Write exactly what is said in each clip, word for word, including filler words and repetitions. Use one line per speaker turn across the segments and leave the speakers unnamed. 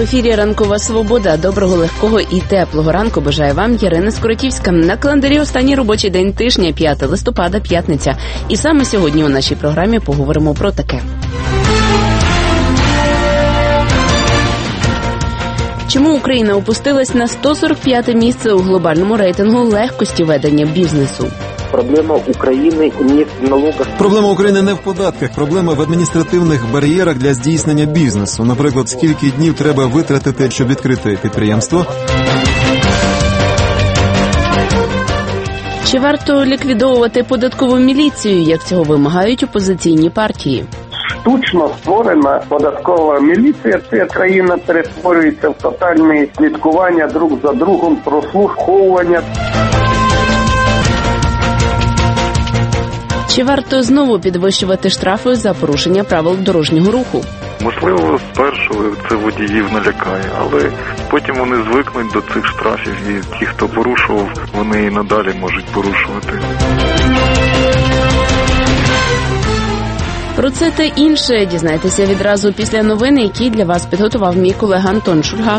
ефірі «Ранкова свобода». Доброго, легкого і теплого ранку бажає вам Ярина Скоротівська. На календарі останній робочий день тижня, п'яте листопада, п'ятниця. І саме сьогодні у нашій програмі поговоримо про таке. Чому Україна опустилась на сто сорок п'яте місце у глобальному рейтингу легкості ведення бізнесу?
Проблема України не в налогах.
Проблема України не в податках, проблема в адміністративних бар'єрах для здійснення бізнесу. Наприклад, скільки днів треба витратити, щоб відкрити підприємство?
Чи варто ліквідовувати податкову міліцію, як цього вимагають опозиційні партії?
Штучно створена податкова міліція, ця країна перетворюється в тотальне слідкування друг за другом, прослуховування.
Чи варто знову підвищувати штрафи за порушення правил дорожнього руху?
Можливо, спершу це водіїв налякає, але потім вони звикнуть до цих штрафів, і ті, хто порушував, вони і надалі можуть порушувати.
Про це та інше дізнайтеся відразу після новин, які для вас підготував мій колега Антон Шульга.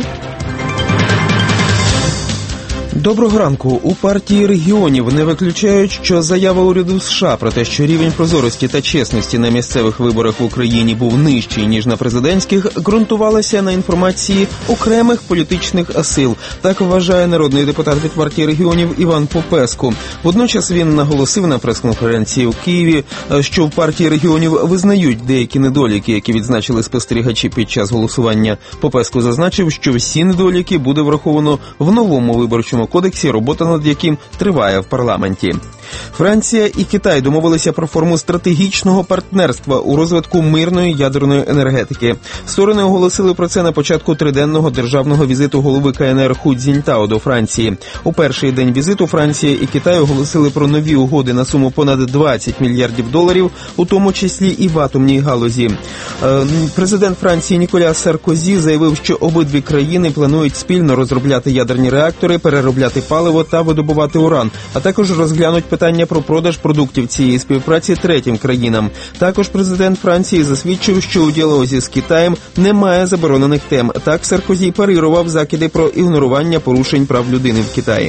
Доброго ранку. У партії регіонів не виключають, що заява уряду США про те, що рівень прозорості та чесності на місцевих виборах в Україні був нижчий, ніж на президентських, ґрунтувалася на інформації окремих політичних сил. Так вважає народний депутат від партії регіонів Іван Попеску. Водночас він наголосив на прес-конференції у Києві, що в партії регіонів визнають деякі недоліки, які відзначили спостерігачі під час голосування. Попеску зазначив, що всі недоліки буде враховано в новому виборчому кодексі, робота над яким триває в парламенті. Франція і Китай домовилися про форму стратегічного партнерства у розвитку мирної ядерної енергетики. Сторони оголосили про це на початку триденного державного візиту голови ка ен ер Ху Цзіньтао до Франції. У перший день візиту Франція і Китай оголосили про нові угоди на суму понад двадцять мільярдів доларів, у тому числі і в атомній галузі. Президент Франції Ніколя Саркозі заявив, що обидві країни планують спільно розробляти ядерні реактори, переробляти паливо та видобувати уран, а також розглянуть питання про продаж продуктів цієї співпраці третім країнам. Також президент Франції засвідчив, що у діалозі з Китаєм немає заборонених тем. Так Саркозі парирував закиди про ігнорування порушень прав людини в Китаї.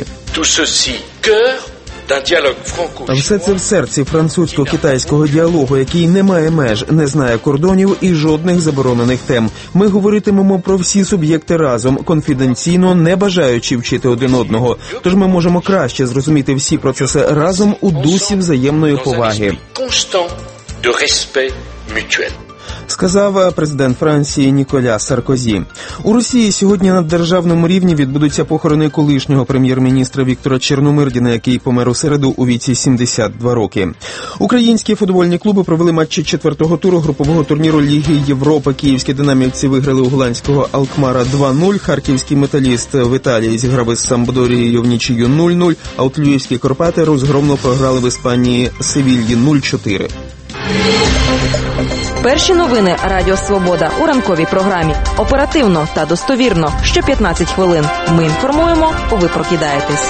Все це в серці французько-китайського діалогу, який не має меж, не знає кордонів і жодних заборонених тем. Ми говоритимемо про всі суб'єкти разом, конфіденційно, не бажаючи вчити один одного. Тож ми можемо краще зрозуміти всі процеси разом у дусі взаємної поваги. Сказав президент Франції Ніколя Саркозі. У Росії сьогодні на державному рівні відбудуться похорони колишнього прем'єр-міністра Віктора Чорномирдіна, який помер у середу у віці сімдесят два роки. Українські футбольні клуби провели матчі четвертого туру групового турніру Ліги Європи. Київські динамівці виграли у голландського Алкмара два нуль, харківський металіст в Італії зіграв із Сампдорією в нічию нуль нуль, а от львівські Карпати розгромно програли в Іспанії Севільї нуль чотири.
Перші новини Радіо Свобода у ранковій програмі. Оперативно та достовірно. Що п'ятнадцять хвилин. Ми інформуємо, ви прокидаєтесь.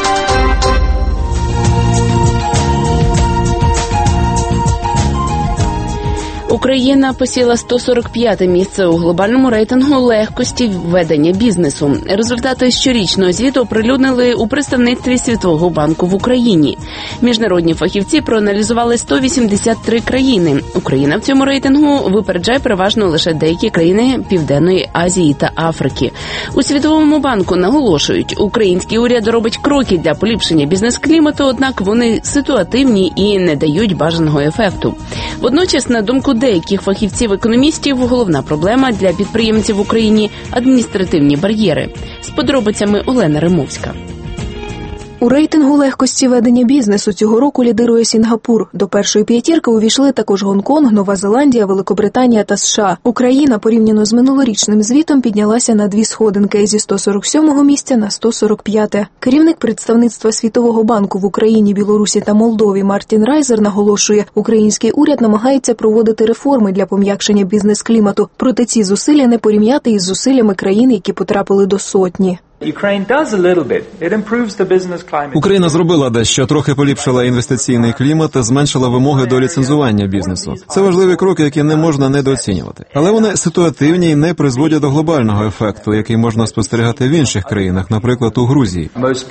Україна посіла сто сорок п'яте місце у глобальному рейтингу легкості ведення бізнесу. Результати щорічного звіту оприлюднили у представництві Світового банку в Україні. Міжнародні фахівці проаналізували сто вісімдесят три країни. Україна в цьому рейтингу випереджає переважно лише деякі країни Південної Азії та Африки. У Світовому банку наголошують, український уряд робить кроки для поліпшення бізнес-клімату, однак вони ситуативні і не дають бажаного ефекту. Водночас, на думку деяких фахівців-економістів, головна проблема для підприємців в Україні – адміністративні бар'єри. З подробицями Олена Римовська.
У рейтингу легкості ведення бізнесу цього року лідирує Сінгапур. До першої п'ятірки увійшли також Гонконг, Нова Зеландія, Великобританія та США. Україна порівняно з минулорічним звітом піднялася на дві сходинки – зі сто сорок сьомого місця на сто сорок п'яте. Керівник представництва Світового банку в Україні, Білорусі та Молдові Мартін Райзер наголошує, український уряд намагається проводити реформи для пом'якшення бізнес-клімату, проте ці зусилля не порівняти із зусиллями країн, які потрапили до сотні.
Україна зробила дещо, трохи поліпшила інвестиційний клімат та зменшила вимоги до ліцензування бізнесу. Це важливі кроки, які не можна недооцінювати. Але вони ситуативні і не призводять до глобального ефекту, який можна спостерігати в інших країнах, наприклад, у Грузії.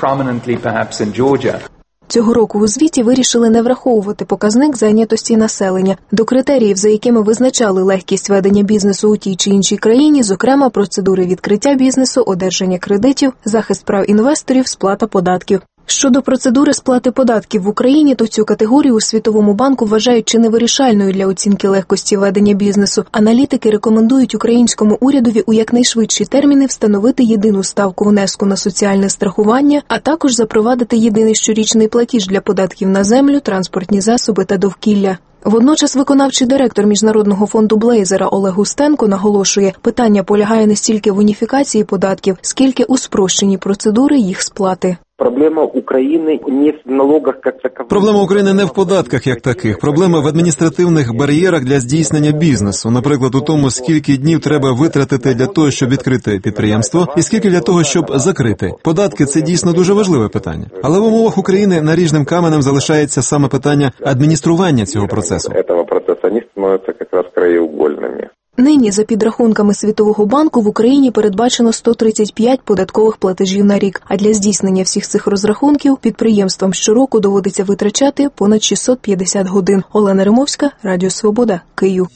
Цього року у звіті вирішили не враховувати показник зайнятості населення. До критеріїв, за якими визначали легкість ведення бізнесу у тій чи іншій країні, зокрема процедури відкриття бізнесу, одержання кредитів, захист прав інвесторів, сплата податків. Щодо процедури сплати податків в Україні, то цю категорію у Світовому банку вважають чи не вирішальною для оцінки легкості ведення бізнесу. Аналітики рекомендують українському урядові у якнайшвидші терміни встановити єдину ставку внеску на соціальне страхування, а також запровадити єдиний щорічний платіж для податків на землю, транспортні засоби та довкілля. Водночас виконавчий директор Міжнародного фонду Блейзера Олег Устенко наголошує, питання полягає не стільки в уніфікації податків, скільки у спрощенні процедури їх сплати.
Проблема України не в налогах як такових.
Проблема України не в податках як таких. Проблема в адміністративних бар'єрах для здійснення бізнесу. Наприклад, у тому, скільки днів треба витратити для того, щоб відкрити підприємство, і скільки для того, щоб закрити. Податки – це дійсно дуже важливе питання. Але в умовах України наріжним каменем залишається саме питання адміністрування цього процесу.
Цього процесу вони становляться якраз краєугольними.
Нині, за підрахунками Світового банку, в Україні передбачено сто тридцять п'ять податкових платежів на рік, а для здійснення всіх цих розрахунків підприємствам щороку доводиться витрачати понад шістсот п'ятдесят годин. Олена Римовська, Радіо Свобода, Київ.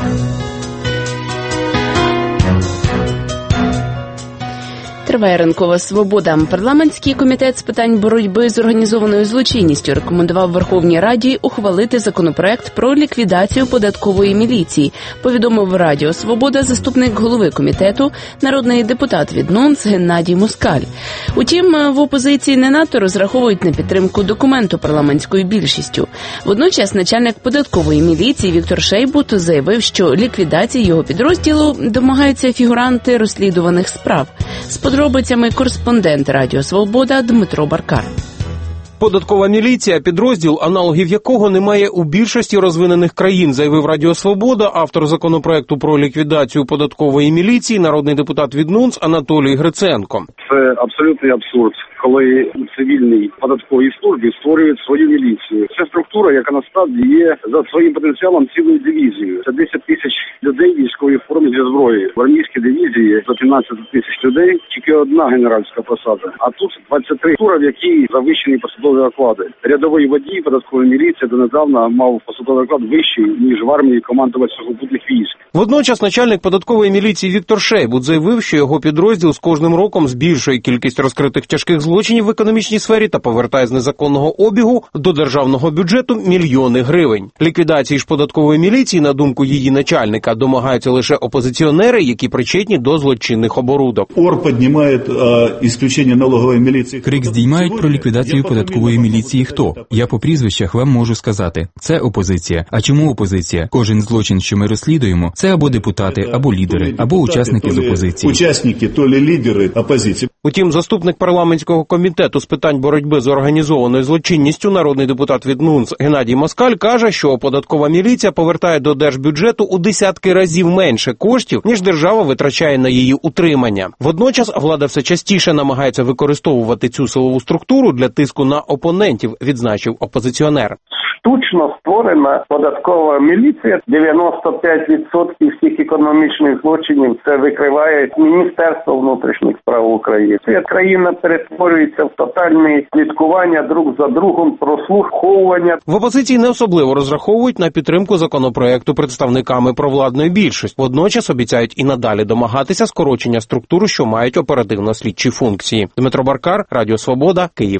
Триває ранкова свобода. Парламентський комітет з питань боротьби з організованою злочинністю рекомендував Верховній Раді ухвалити законопроект про ліквідацію податкової міліції, повідомив Радіо Свобода заступник голови комітету, народний депутат від НУНС Геннадій Москаль. Утім, в опозиції не надто розраховують на підтримку документу парламентською більшістю. Водночас начальник податкової міліції Віктор Шейбут заявив, що ліквідації його підрозділу домагаються фігуранти розслідуваних справ. З подробицями кореспондент Радіо Свобода Дмитро Баркар.
Податкова міліція – підрозділ, аналогів якого немає у більшості розвинених країн, заявив Радіо Свобода, автор законопроекту про ліквідацію податкової міліції, народний депутат від НУНС Анатолій Гриценко.
Це абсолютний абсурд, коли у цивільній податковій службі створюють свою міліцію. Це структура, яка насправді є за своїм потенціалом цілою дивізією. Це десять тисяч людей в військовій формі зі зброєю. В армійській дивізії за п'ятнадцять тисяч людей тільки одна генеральська посада. А тут двадцять три структури, в якій завищені посадові оклади. Рядовий водій податкової міліції донедавна мав посадовий оклад вищий, ніж в армії командувач сухопутних військ.
Водночас начальник податкової міліції Віктор Шейбут заявив, що його підрозділ з кожним роком збільшує кількість розкритих тяжких злочинів в економічній сфері та повертає з незаконного обігу до державного бюджету мільйони гривень. Ліквідації ж податкової міліції, на думку її начальника, домагаються лише опозиціонери, які причетні до злочинних оборудок.
ОР піднімає ісключення налогової міліції.
Крик здіймають про ліквідацію податкової міліції хто? Я по прізвищах вам можу сказати. Це опозиція. А чому опозиція? Кожен злочин, що ми розслідуємо, це або депутати, або лідери, або учасники з опозиції.
Учасники, то ли лідери опозиції.
Утім, заступник парламентського комітету з питань боротьби з організованою злочинністю, народний депутат від НУНС Геннадій Москаль каже, що податкова міліція повертає до держбюджету у десятки разів менше коштів, ніж держава витрачає на її утримання. Водночас влада все частіше намагається використовувати цю силову структуру для тиску на опонентів, відзначив опозиціонер.
Штучно створена податкова міліція. дев'яносто п'ять відсотків всіх економічних злочинів це викриває Міністерство внутрішніх справ України. Ця країна перетворюється в тотальне слідкування друг за другом, прослуховування.
В опозиції не особливо розраховують на підтримку законопроекту представниками провладної більшості. Водночас обіцяють і надалі домагатися скорочення структур, що мають оперативно-слідчі функції. Дмитро Баркар, Радіо Свобода, Київ.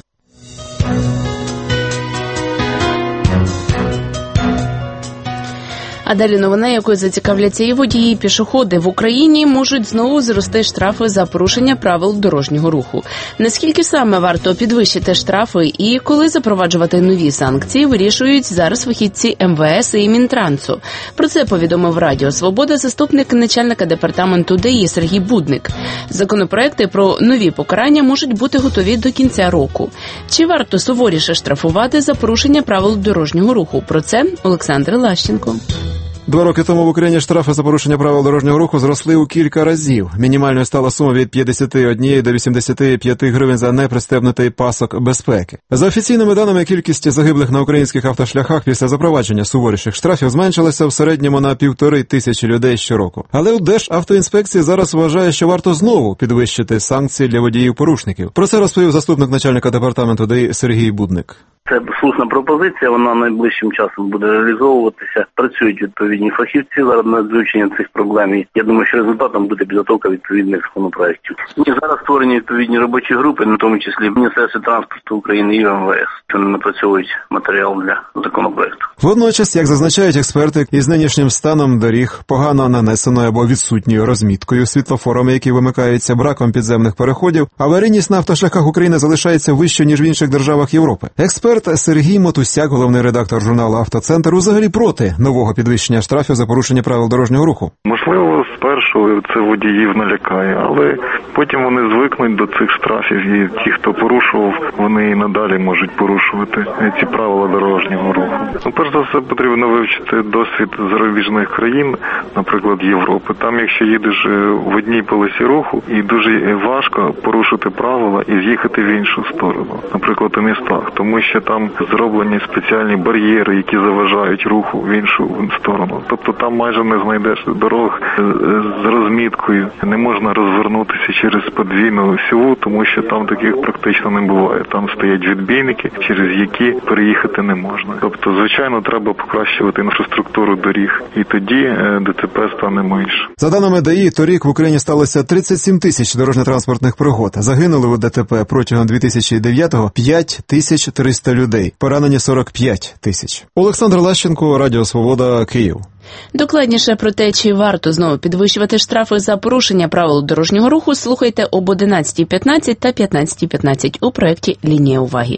А далі новина, якою зацікавляться і водії, і пішоходи. В Україні можуть знову зрости штрафи за порушення правил дорожнього руху. Наскільки саме варто підвищити штрафи і коли запроваджувати нові санкції, вирішують зараз фахівці ем ве ес і Мінтрансу. Про це повідомив Радіо Свобода заступник начальника департаменту де і Сергій Будник. Законопроекти про нові покарання можуть бути готові до кінця року. Чи варто суворіше штрафувати за порушення правил дорожнього руху? Про це Олександр Лащенко.
Два роки тому в Україні штрафи за порушення правил дорожнього руху зросли у кілька разів. Мінімальною стала сума від п'ятдесят один до вісімдесят п'ять гривень за непристебнутий пасок безпеки. За офіційними даними, кількість загиблих на українських автошляхах після запровадження суворіших штрафів зменшилася в середньому на півтори тисячі людей щороку. Але у Державтоінспекції зараз вважає, що варто знову підвищити санкції для водіїв-порушників. Про це розповів заступник начальника департаменту ДАІ Сергій Будник.
Це слушна пропозиція, вона найближчим часом буде реалізовуватися. Працюють відповідні фахівці зараз над вивченням цих проблем. І я думаю, що результатом буде підготовка відповідних законопроєктів. І зараз створені відповідні робочі групи, на тому числі в Міністерстві транспорту України і в ем ве ес. Вони напрацьовують матеріал для законопроєкту.
Водночас, як зазначають експерти, із нинішнім станом доріг, погано нанесеною або відсутньою розміткою, світлофорами, які вимикаються, браком підземних переходів, аварійність на автошляхах України залишається вищою, ніж в інших державах Європи. Експерт Сергій Мотусяк, головний редактор журналу «Автоцентр», взагалі проти нового підвищення штрафів за порушення правил дорожнього руху.
Можливо, спершу це водіїв налякає, але потім вони звикнуть до цих штрафів, і ті, хто порушував, вони і надалі можуть порушувати ці правила дорожнього руху. Ну, перш за все, потрібно вивчити досвід зарубіжних країн, наприклад, Європи. Там, якщо їдеш в одній полосі руху, і дуже важко порушити правила і з'їхати в іншу сторону, наприклад, у містах, тому що там зроблені спеціальні бар'єри, які заважають руху в іншу сторону. Тобто там майже не знайдеш дорог з розміткою, не можна розвернутися через подвійну осьову, тому що там таких практично не буває. Там стоять відбійники, через які переїхати не можна. Тобто, звичайно, треба покращувати інфраструктуру доріг, і тоді ДТП стане менше.
За даними ДАІ, торік в Україні сталося тридцять сім тисяч дорожньо-транспортних пригод. Загинули у ДТП протягом дві тисячі дев'ятого п'ять тисяч триста людей. Поранені сорок п'ять тисяч. Олександр Лащенко, Радіо Свобода, Київ.
Докладніше про те, чи варто знову підвищувати штрафи за порушення правил дорожнього руху, слухайте об одинадцятій п'ятнадцять та п'ятнадцятій п'ятнадцять у проєкті «Лінія уваги».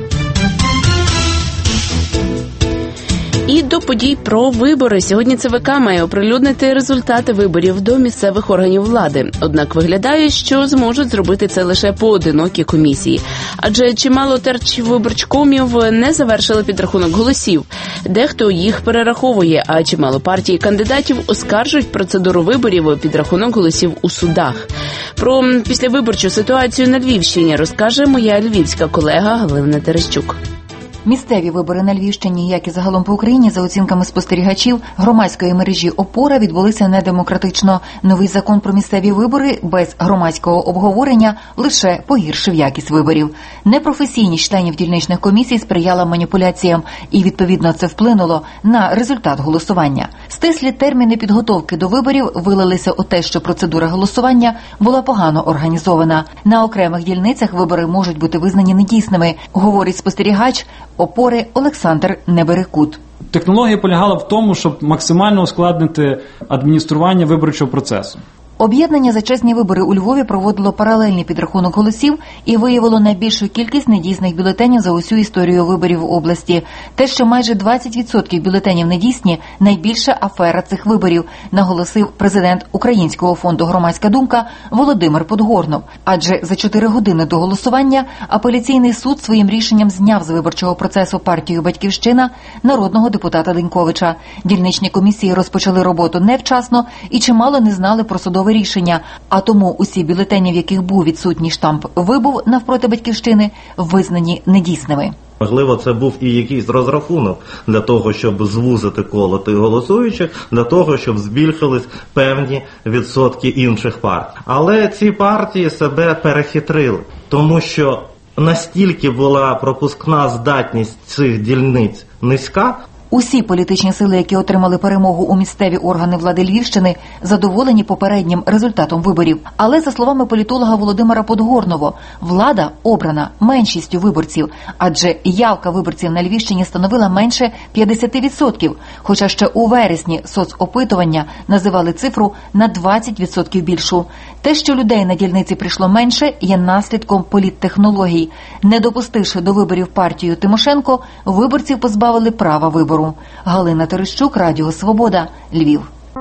І до подій про вибори. Сьогодні ЦВК має оприлюднити результати виборів до місцевих органів влади. Однак виглядає, що зможуть зробити це лише поодинокі комісії. Адже чимало терчвиборчкомів не завершили підрахунок голосів. Дехто їх перераховує, а чимало партій кандидатів оскаржують процедуру виборів підрахунок голосів у судах. Про післявиборчу ситуацію на Львівщині розкаже моя львівська колега Галина Терещук.
Місцеві вибори на Львівщині, як і загалом по Україні, за оцінками спостерігачів громадської мережі «Опора», відбулися недемократично. Новий закон про місцеві вибори без громадського обговорення лише погіршив якість виборів. Непрофесійність членів дільничних комісій сприяла маніпуляціям, і, відповідно, це вплинуло на результат голосування. Стислі терміни підготовки до виборів вилилися у те, що процедура голосування була погано організована. На окремих дільницях вибори можуть бути визнані недійсними, говорить спостерігач «Опори» Олександр Неберекут.
Технологія полягала в тому, щоб максимально ускладнити адміністрування виборчого процесу.
Об'єднання «За чесні вибори» у Львові проводило паралельний підрахунок голосів і виявило найбільшу кількість недійсних бюлетенів за усю історію виборів в області. Те, що майже двадцять відсотків бюлетенів недійсні – найбільша афера цих виборів, наголосив президент Українського фонду «Громадська думка» Володимир Подгорнов. Адже за чотири години до голосування апеляційний суд своїм рішенням зняв з виборчого процесу партію «Батьківщина» народного депутата Деньковича. Дільничні комісії розпочали роботу невчасно і чимало не знали про судове рішення, а тому усі бюлетені, в яких був відсутній штамп «Вибув» навпроти «Батьківщини», визнані недійсними.
Можливо, це був і якийсь розрахунок для того, щоб звузити коло тих голосуючих, для того, щоб збільшились певні відсотки інших партій. Але ці партії себе перехитрили, тому що настільки була пропускна здатність цих дільниць низька.
Усі політичні сили, які отримали перемогу у місцеві органи влади Львівщини, задоволені попереднім результатом виборів. Але, за словами політолога Володимира Подгорнова, влада обрана меншістю виборців, адже явка виборців на Львівщині становила менше п'ятдесят відсотків, хоча ще у вересні соцопитування називали цифру на двадцять відсотків більшу. Те, що людей на дільниці прийшло менше, є наслідком політтехнологій. Не допустивши до виборів партію Тимошенко, виборців позбавили права вибору. Галина Терещук, Радіо Свобода, Львів.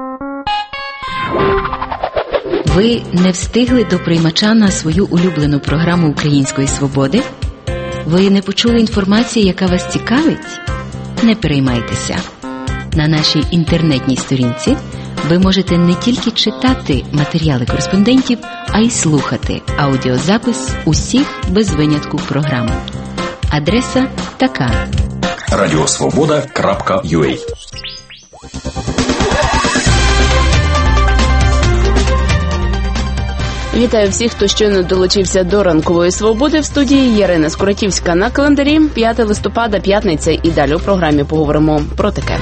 Ви не встигли до приймача на свою улюблену програму Української свободи? Ви не почули інформації, яка вас цікавить? Не переймайтеся. На нашій інтернетній сторінці ви можете не тільки читати матеріали кореспондентів, а й слухати аудіозапис усіх без винятку програм. Адреса така:
радіосвобода крапка ю а.
Вітаю всіх, хто щойно долучився до ранкової свободи. В студії Ярина Скуратівська. На календарі п'яте листопада, п'ятниця, і далі у програмі поговоримо про таке.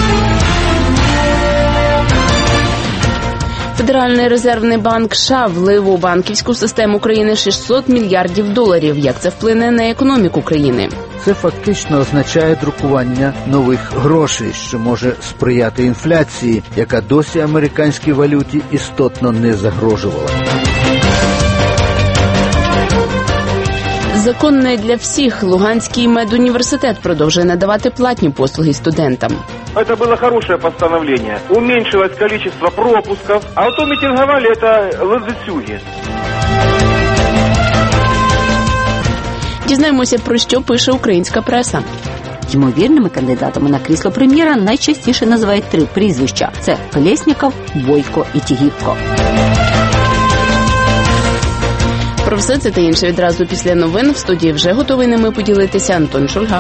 Федеральний резервний банк США влив у банківську систему країни шістсот мільярдів доларів. Як це вплине на економіку країни?
Це фактично означає друкування нових грошей, що може сприяти інфляції, яка досі американській валюті істотно не загрожувала.
Закон не для всіх. Луганський медуніверситет продовжує надавати платні послуги студентам.
Это было хорошее постановление. Уменьшилось количество пропусков, а то митинговали это лазутюги.
Дізнаємося, про що пише українська преса.
Ймовірними кандидатами на крісло прем'єра найчастіше називають три прізвища. Це Колєсніков, Бойко і Тігіпко.
Про все це та інше відразу після новин. В студії вже готовий ними поділитися Антон Шульга.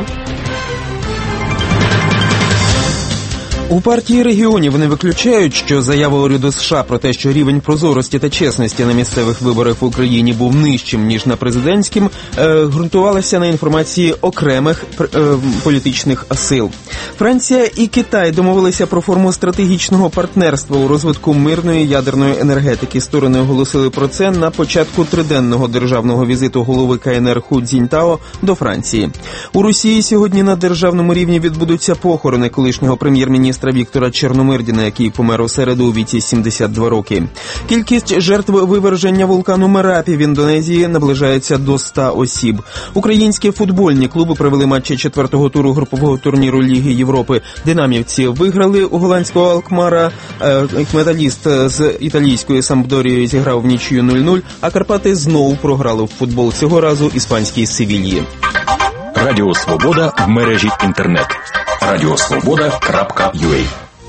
У партії регіонів не виключають, що заява уряду США про те, що рівень прозорості та чесності на місцевих виборах в Україні був нижчим, ніж на президентським, е, ґрунтувалася на інформації окремих е, політичних сил. Франція і Китай домовилися про форму стратегічного партнерства у розвитку мирної ядерної енергетики. Сторони оголосили про це на початку триденного державного візиту голови ка ен ер Ху Цзіньтао до Франції. У Росії сьогодні на державному рівні відбудуться похорони колишнього прем'єр-міністра Віктора Чорномирдіна, який помер у середу у віці сімдесят два роки. Кількість жертв виверження вулкану Мерапі в Індонезії наближається до ста осіб. Українські футбольні клуби провели матчі четвертого туру групового турніру Ліги Європи. Динамівці виграли у голландського Алкмара, металіст з італійською Сампдорією зіграв в нічию нуль нуль, а Карпати знову програли в футбол, цього разу іспанській Севільї.
Радіо Свобода в мережі інтернет. радіосвобода крапка ю а.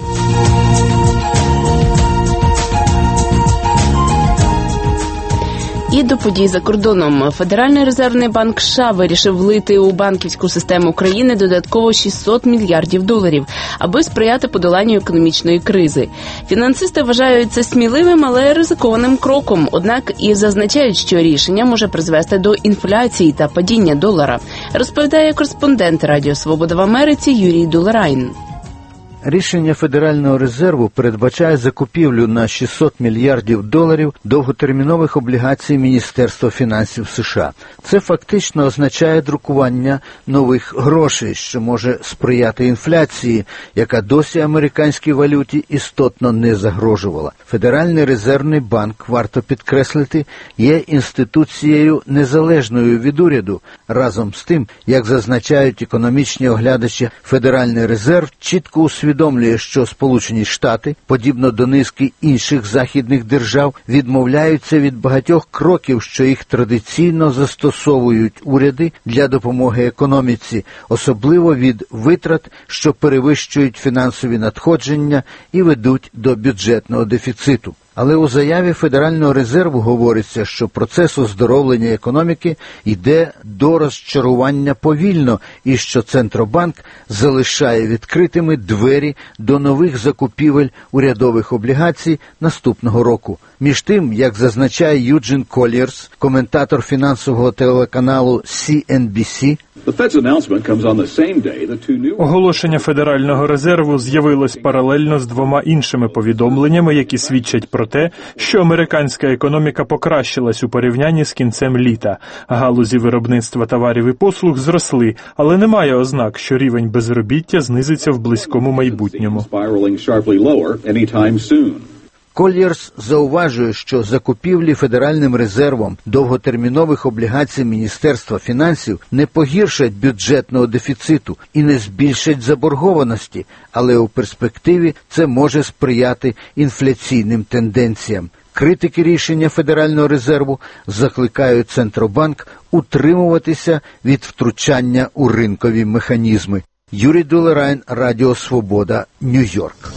І до подій за кордоном. Федеральний резервний банк США вирішив влити у банківську систему країни додатково шістсот мільярдів доларів, аби сприяти подоланню економічної кризи. Фінансисти вважають це сміливим, але ризикованим кроком. Однак і зазначають, що рішення може призвести до інфляції та падіння долара. Розповідає кореспондент Радіо Свобода в Америці Юрій Дулерайн.
Рішення Федерального резерву передбачає закупівлю на шістсот мільярдів доларів довготермінових облігацій Міністерства фінансів США. Це фактично означає друкування нових грошей, що може сприяти інфляції, яка досі американській валюті істотно не загрожувала. Федеральний резервний банк, варто підкреслити, є інституцією незалежною від уряду. Разом з тим, як зазначають економічні оглядачі, Федеральний резерв чітко усвідомлює, Усвідомлює, що Сполучені Штати, подібно до низки інших західних держав, відмовляються від багатьох кроків, що їх традиційно застосовують уряди для допомоги економіці, особливо від витрат, що перевищують фінансові надходження і ведуть до бюджетного дефіциту. Але у заяві Федерального резерву говориться, що процес оздоровлення економіки йде до розчарування повільно і що Центробанк залишає відкритими двері до нових закупівель урядових облігацій наступного року. Між тим, як зазначає Юджин Коллєрс, коментатор фінансового телеканалу сі ен бі сі,
оголошення Федерального резерву з'явилось паралельно з двома іншими повідомленнями, які свідчать про те, що американська економіка покращилась у порівнянні з кінцем літа. Галузі виробництва товарів і послуг зросли, але немає ознак, що рівень безробіття знизиться в близькому майбутньому.
Коллєрс зауважує, що закупівлі Федеральним резервом довготермінових облігацій Міністерства фінансів не погіршать бюджетного дефіциту і не збільшать заборгованості, але у перспективі це може сприяти інфляційним тенденціям. Критики рішення Федерального резерву закликають Центробанк утримуватися від втручання у ринкові механізми. Юрій Дулерайн, Радіо Свобода, Нью-Йорк.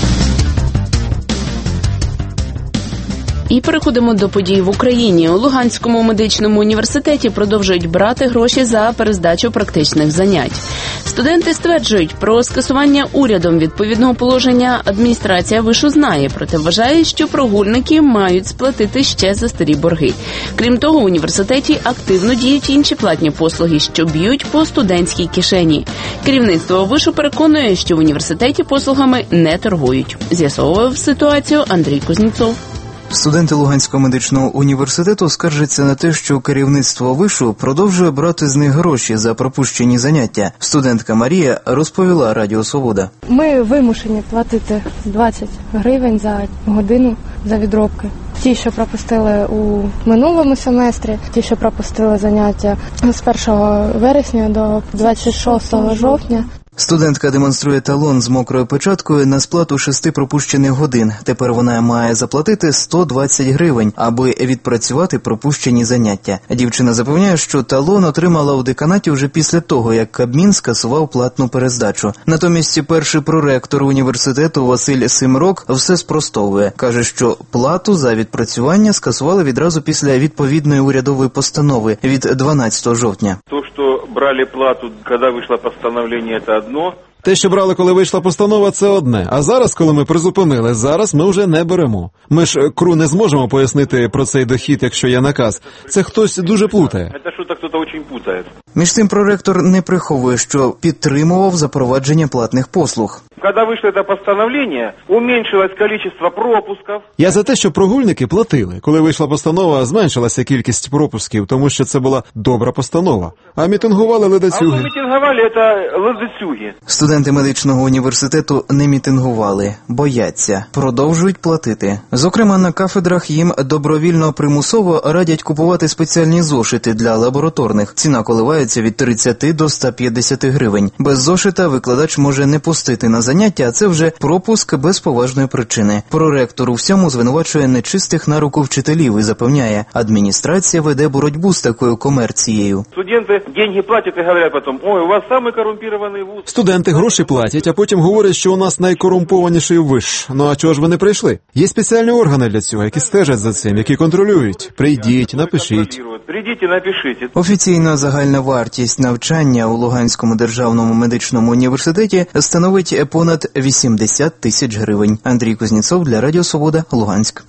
І переходимо до подій в Україні. У Луганському медичному університеті продовжують брати гроші за перездачу практичних занять. Студенти стверджують, про скасування урядом відповідного положення адміністрація вишу знає, проте вважає, що прогульники мають сплатити ще за старі борги. Крім того, в університеті активно діють інші платні послуги, що б'ють по студентській кишені. Керівництво вишу переконує, що в університеті послугами не торгують. З'ясовував ситуацію Андрій Кузнєцов.
Студенти Луганського медичного університету скаржаться на те, що керівництво вишу продовжує брати з них гроші за пропущені заняття. Студентка Марія розповіла Радіо Свобода.
Ми вимушені платити двадцять гривень за годину за відробки. Ті, що пропустили у минулому семестрі, ті, що пропустили заняття з першого вересня до двадцять шостого жовтня.
Студентка демонструє талон з мокрою печаткою на сплату шести пропущених годин. Тепер вона має заплатити сто двадцять гривень, аби відпрацювати пропущені заняття. Дівчина запевняє, що талон отримала у деканаті вже після того, як Кабмін скасував платну перездачу. Натомість перший проректор університету Василь Симрок все спростовує. Каже, що плату за відпрацювання скасували відразу після відповідної урядової постанови від дванадцятого жовтня.
То, що брали плату, коли вийшло постановлення, це одно.
Те, що брали, коли вийшла постанова, це одне. А зараз, коли ми призупинили, зараз ми вже не беремо. Ми ж КРУ не зможемо пояснити про цей дохід, якщо є наказ. Це хтось дуже плутає.
Це що-то хтось дуже плутає.
Між тим проректор не приховує, що підтримував запровадження платних послуг.
Коли вийшло це постановлення, уменшилось кількість пропусків.
Я за те, що прогульники платили. Коли вийшла постанова, зменшилася кількість пропусків, тому що це була добра постанова. А мітингували ледацюги.
А мітингували це ледацюги.
Студенти медичного університету не мітингували, бояться, продовжують платити. Зокрема, на кафедрах їм добровільно примусово радять купувати спеціальні зошити для лабораторних. Ціна коливається від тридцяти до ста п'ятдесяти гривень. Без зошита викладач може не пустити на заняття, а це вже пропуск без поважної причини. Проректор у всьому звинувачує нечистих на руку вчителів і запевняє, адміністрація веде боротьбу з такою комерцією.
Студенти гроші платять і говорять потім, ой, у вас самий корумпірований вуз.
Студенти гроші платять, а потім говорять, що у нас найкорумпованіший виш. Ну а чого ж вони прийшли? Є спеціальні органи для цього, які стежать за цим, які контролюють. Прийдіть, напишіть.
Прийдіть і напишіть.
Офіційна загальна вартість навчання у Луганському державному медичному університеті становить понад вісімдесят тисяч гривень. Андрій Кузнєцов для Радіо Свобода, Луганськ.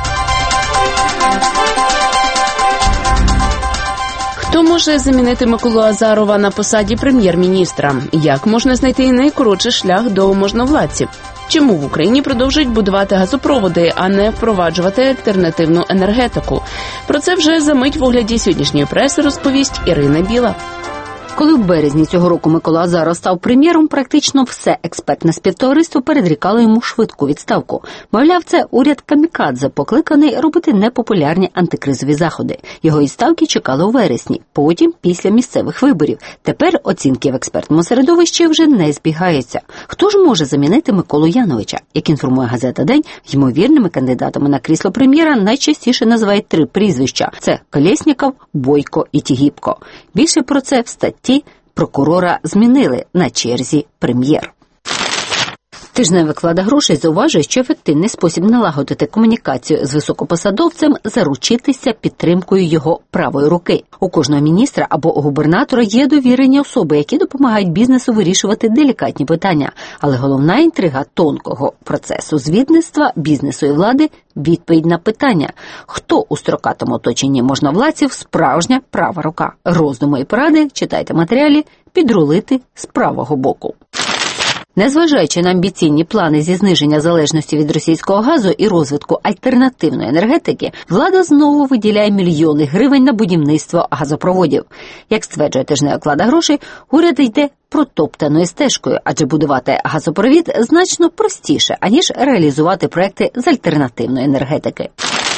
Хто може замінити Миколу Азарова на посаді прем'єр-міністра? Як можна знайти найкоротший шлях до можновладців? Чому в Україні продовжують будувати газопроводи, а не впроваджувати альтернативну енергетику? Про це вже за мить в огляді сьогоднішньої преси розповість Ірина Біла.
Коли в березні цього року Микола Азаров став прем'єром, практично все експертне співтовариство передрікало йому швидку відставку. Мовляв, це уряд камікадзе, покликаний робити непопулярні антикризові заходи. Його відставки чекали у вересні, потім після місцевих виборів. Тепер оцінки в експертному середовищі вже не збігаються. Хто ж може замінити Миколу Яновича? Як інформує газета «День», ймовірними кандидатами на крісло прем'єра найчастіше називають три прізвища – це Колєсніков, Бойко і Тігіпко. Більше про це в статті прокурора змінили на черзі прем'єр. Тижневик «Влада грошей» зауважує, що ефективний спосіб налагодити комунікацію з високопосадовцем – заручитися підтримкою його правої руки. У кожного міністра або губернатора є довірені особи, які допомагають бізнесу вирішувати делікатні питання. Але головна інтрига тонкого процесу звідництва бізнесу і влади – відповідь на питання, хто у строкатому оточенні можновладців справжня права рука. Роздуми і поради читайте матеріалі «Підрулити з правого боку». Незважаючи на амбіційні плани зі зниження залежності від російського газу і розвитку альтернативної енергетики, влада знову виділяє мільйони гривень на будівництво газопроводів. Як стверджує тижневик «Влада грошей», уряд йде протоптаною стежкою, адже будувати газопровід значно простіше, аніж реалізувати проекти з альтернативної енергетики.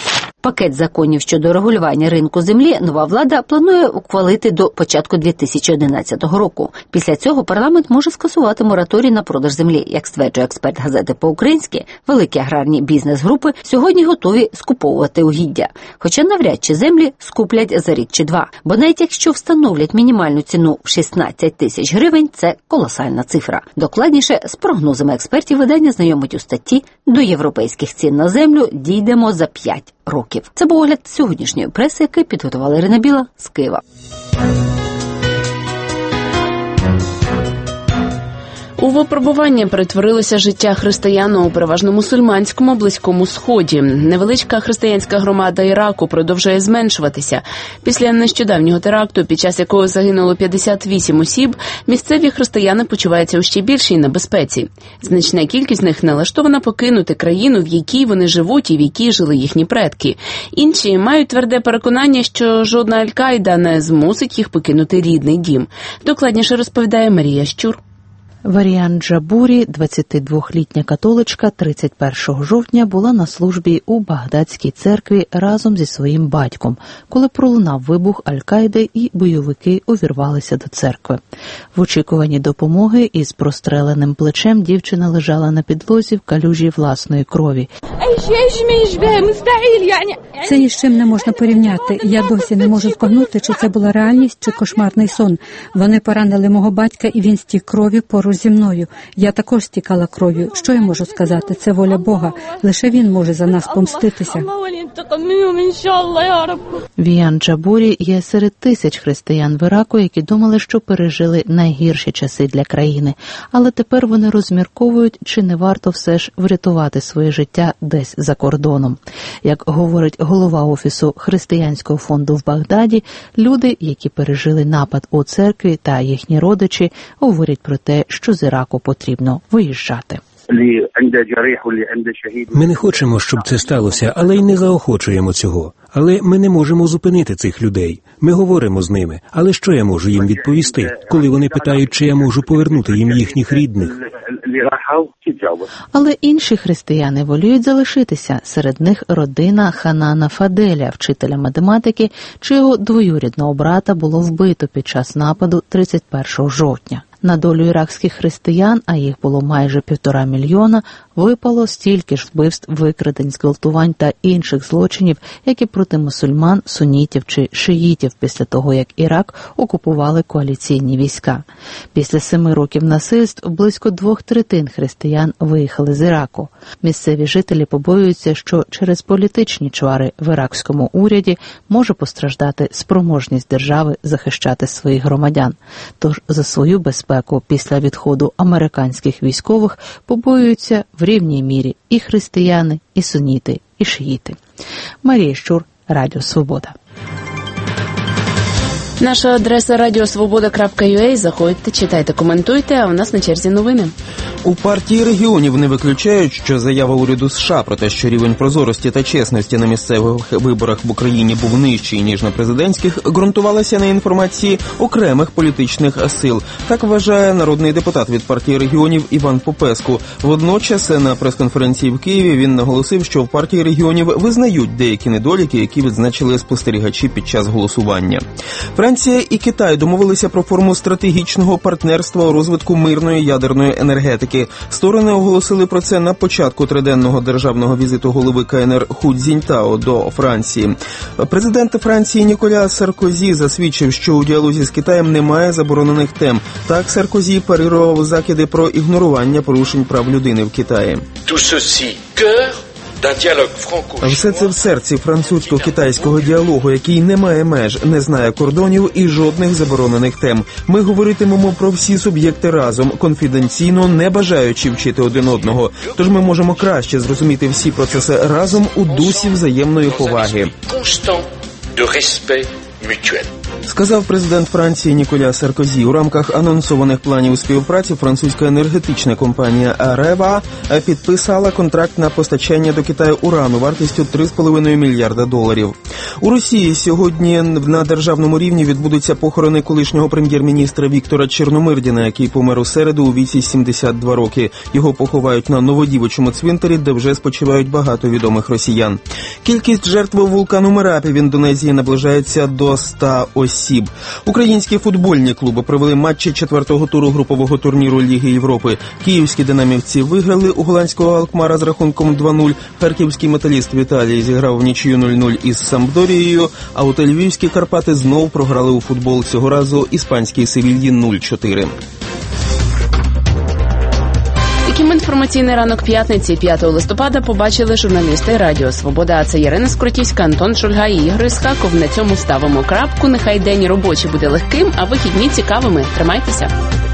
Пакет законів щодо регулювання ринку землі нова влада планує ухвалити до початку дві тисячі одинадцятого року. Після цього парламент може скасувати мораторій на продаж землі. Як стверджує експерт газети «По-українськи», великі аграрні бізнес-групи сьогодні готові скуповувати угіддя. Хоча навряд чи землі скуплять за рік чи два. Бо навіть якщо встановлять мінімальну ціну в шістнадцять тисяч гривень, це колосальна цифра. Докладніше з прогнозами експертів видання знайомить у статті «До європейських цін на землю дійдемо за п'ять років». Це був огляд сьогоднішньої преси, який підготувала Ірина Біла з Києва.
У випробування перетворилося життя християн у переважно мусульманському Близькому Сході. Невеличка християнська громада Іраку продовжує зменшуватися. Після нещодавнього теракту, під час якого загинуло п'ятдесят вісім осіб, місцеві християни почуваються у ще більшій небезпеці. Значна кількість них налаштована покинути країну, в якій вони живуть і в якій жили їхні предки. Інші мають тверде переконання, що жодна Аль-Каїда не змусить їх покинути рідний дім. Докладніше розповідає Марія Щур.
Варіан Джабурі, двадцятидволітня католичка, тридцять першого жовтня була на службі у Багдадській церкві разом зі своїм батьком, коли пролунав вибух Аль-Каїди і бойовики увірвалися до церкви. В очікуванні допомоги із простреленим плечем дівчина лежала на підлозі в калюжі власної крові.
Це ні з чим не можна порівняти. Я досі не можу збагнути, чи це була реальність, чи кошмарний сон. Вони поранили мого батька, і він стік крові поруч зі мною. Я також стікала кров'ю. Що я можу сказати? Це воля Бога. Лише він може за нас помститися.
Віян Джабурі є серед тисяч християн в Іраку, які думали, що пережили найгірші часи для країни. Але тепер вони розмірковують, чи не варто все ж врятувати своє життя десь за кордоном. Як говорить голова Офісу Християнського фонду в Багдаді, люди, які пережили напад у церкві, та їхні родичі, говорять про те, що з Іраку потрібно виїжджати.
Ми не хочемо, щоб це сталося, але й не заохочуємо цього. Але ми не можемо зупинити цих людей. Ми говоримо з ними. Але що я можу їм відповісти, коли вони питають, чи я можу повернути їм їхніх рідних?
Але інші християни воліють залишитися. Серед них родина Ханана Фаделя, вчителя математики, чого двоюрідного брата було вбито під час нападу тридцять першого жовтня. На долю іракських християн, а їх було майже півтора мільйона, випало стільки ж вбивств, викрадень, зґвалтувань та інших злочинів, як і проти мусульман, сунітів чи шиїтів після того, як Ірак окупували коаліційні війська. Після семи років насильств близько двох третин християн виїхали з Іраку. Місцеві жителі побоюються, що через політичні чвари в іракському уряді може постраждати спроможність держави захищати своїх громадян. Тож за свою безпеку після відходу американських військових побоюються в рівній мірі і християни, і суніти, і шиїти. Марія Щур, Радіо Свобода.
Наша адреса радіо свобода крапка ю а. Заходьте, читайте, коментуйте, а у нас на черзі новини.
У партії регіонів не виключають, що заява уряду США про те, що рівень прозорості та чесності на місцевих виборах в Україні був нижчий, ніж на президентських, ґрунтувалася на інформації окремих політичних сил. Так вважає народний депутат від партії регіонів Іван Попеску. Водночас на прес-конференції в Києві він наголосив, що в партії регіонів визнають деякі недоліки, які відзначили спостерігачі під час голосування. Франція і Китай домовилися про форму стратегічного партнерства у розвитку мирної ядерної енергетики. Сторони оголосили про це на початку триденного державного візиту голови ка ен ер Ху Цзіньтао до Франції. Президент Франції Ніколя Саркозі засвідчив, що у діалозі з Китаєм немає заборонених тем. Так Саркозі парирував закиди про ігнорування порушень прав людини в Китаї. Все це в серці французько-китайського діалогу, який не має меж, не знає кордонів і жодних заборонених тем. Ми говоритимемо про всі суб'єкти разом, конфіденційно, не бажаючи вчити один одного. Тож ми можемо краще зрозуміти всі процеси разом у дусі взаємної поваги. Сказав президент Франції Ніколя Саркозі. У рамках анонсованих планів співпраці французька енергетична компанія Арева підписала контракт на постачання до Китаю урану вартістю три з половиною мільярда доларів. У Росії сьогодні на державному рівні відбудуться похорони колишнього прем'єр-міністра Віктора Чорномирдіна, який помер у середу у віці сімдесят два роки. Його поховають на Новодівичому цвинтарі, де вже спочивають багато відомих росіян. Кількість жертв вулкану Мерапі в Індонезії наближається до ста осіб. Українські футбольні клуби провели матчі четвертого туру групового турніру Ліги Європи. Київські динамівці виграли у голландського Алкмара з рахунком два нуль. Харківський металіст в Італії зіграв в нічию нуль нуль із Сампдорією, а от львівські Карпати знов програли у футбол, цього разу іспанській Севільї нуль чотири.
Таким інформаційний ранок п'ятниці, п'ятого листопада, побачили журналісти Радіо Свобода. А це Ярина Скрутівська, Антон Шульга і Ігор Ісхаков. На цьому ставимо крапку. Нехай день робочий буде легким, а вихідні цікавими. Тримайтеся.